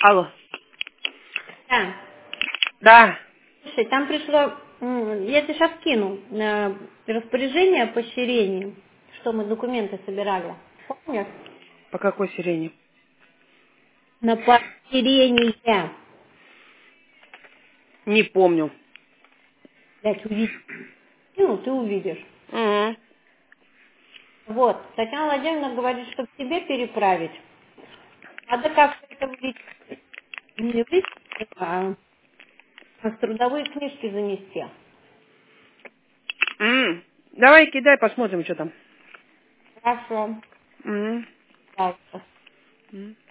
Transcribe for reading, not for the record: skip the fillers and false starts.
Алло. Да. Да. Слушай, там пришло, я тебе сейчас кину распоряжение по сирене, что мы документы собирали. Помнишь? По какой сирене? На посирение. Не помню. Блядь, увидишь. Ну, ты увидишь. Угу. Вот. Татьяна Владимировна говорит, чтобы тебе переправить. Надо как-то это не влить, а в трудовые книжки занести. Давай кидай, посмотрим, что там. Хорошо. Угу. Пожалуйста.